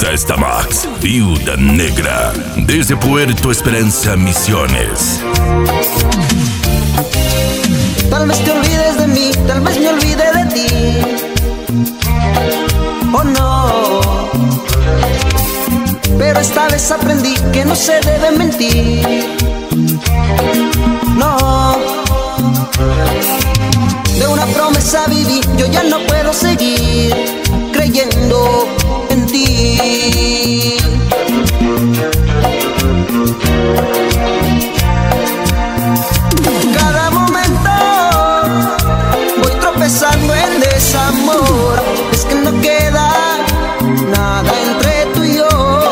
Festa Max, Viuda Negra, desde Puerto Esperanza, Misiones. Tal vez te olvides de mí, tal vez me olvide de ti. Oh no, pero esta vez aprendí que no se debe mentir. No, de una promesa viví, yo ya no puedo seguir creyendo en ti. Cada momento voy tropezando en desamor. Es que no queda nada entre tú y yo.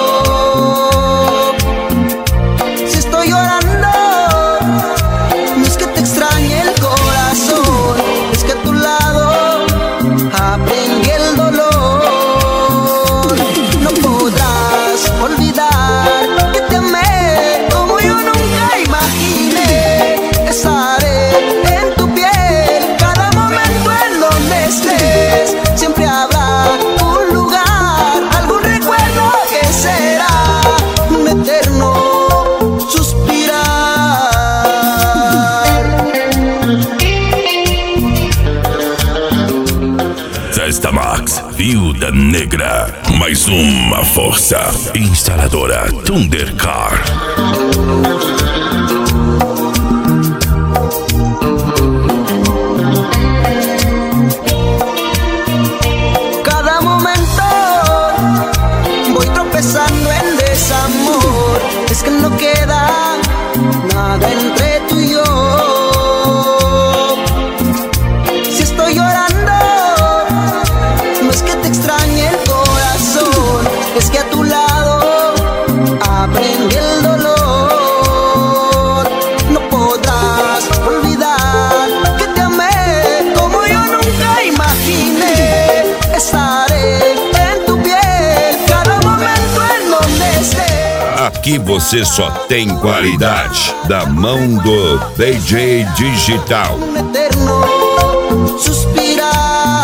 Si estoy llorando, no es que te extrañe el corazón, es que a tu lado aprendí el dolor. No podrás olvidar que te amé como yo nunca imaginé. Estaré en tu piel cada momento en donde estés. Siempre habrá un lugar, algún recuerdo que será un eterno suspirar. Festa Max, Viuda Negra, mais uma força. Instaladora Thundercar. Cada momento voy tropezando en desamor. Es que no queda nada entre tú y yo. Si estoy llorando, no es que te extrañe el corazón, es que a tu lado aprendí el dolor. No podrás olvidar que te amé como yo nunca imaginé. Estaré en tu piel cada momento en donde estés. Aqui você só tem qualidade da mão do DJ Digital. Un eterno suspirar.